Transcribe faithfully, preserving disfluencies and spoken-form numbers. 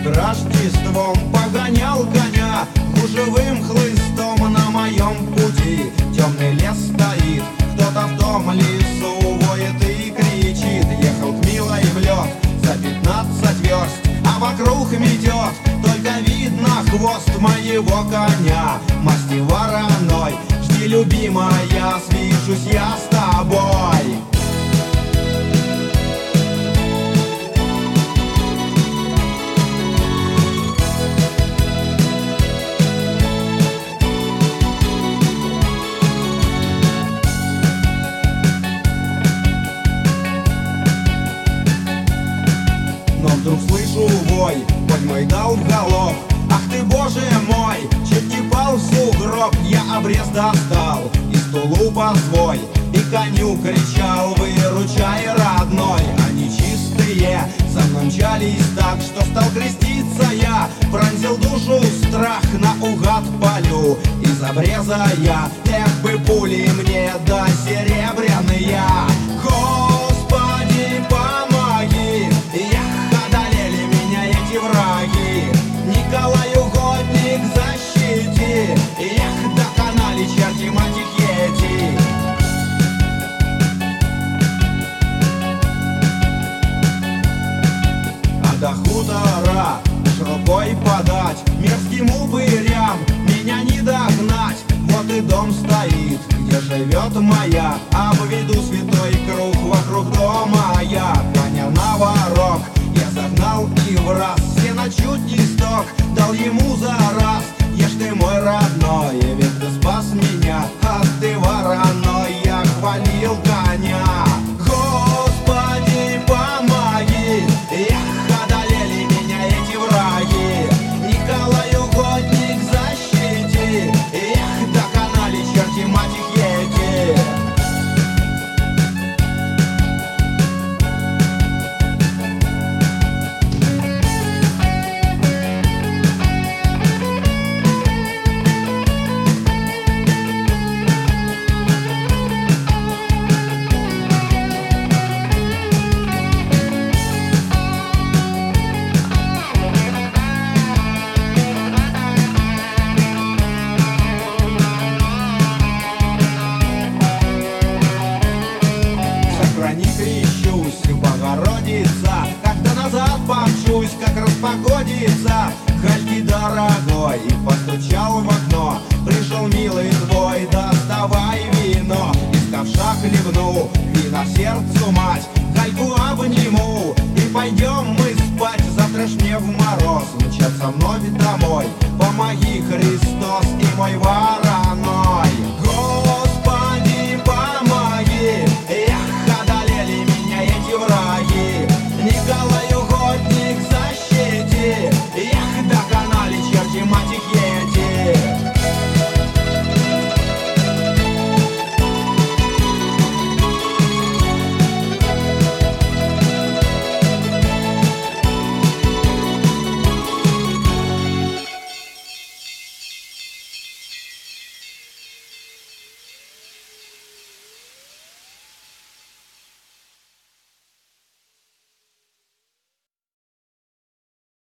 Рождеством погонял коня гужевым хлыстом на моем пути. Темный лес стоит, кто-то в том лесу воет и кричит. Ехал к милой в лед за пятнадцать верст, а вокруг метет, только видно хвост моего коня. Масти вороной, жди, любимая, свяжусь я с тобой. Но вдруг слышу вой, хоть мой дал в галоп. Ах ты, боже мой, чуть не пал в сугроб. Я обрез достал из тулупа свой и коню кричал: выручай, родной. Они чистые за мной мчались так, что стал креститься я. Пронзил душу страх, наугад палю из обреза я. Эх бы пули мне да серебряные. Господи, помоги, эх, одолели меня эти враги. Николай угодник, защити, эх, доконали черти мать их ети. А до хутора ж рукой подать мерзким упырям меня не догнать. Вот и дом стоит, где живет моя, обведу святой круг вокруг дома я. Коня на ворог я загнал и враз, сено чуть не сток дал ему за раз. Ешь ты, мой родной, ведь ты спас меня, а ты вороной. Я хвалил коня. Господи, помоги, эх, одолели меня эти враги. Николай угодник, защити, эх, доконали черти мать их ети. Сохрани, крещусь, Богородица, как-то назад помчусь, как распогодится. Хальки, дорогой, постучал в окно, пришел милый твой, доставай вино. Из ковша хлебну, вина сердцу мать, Хальку обниму и пойдем мы спать. Завтра ж мне в мороз мчаться вновь домой. Помоги, Христос, и мой вороной.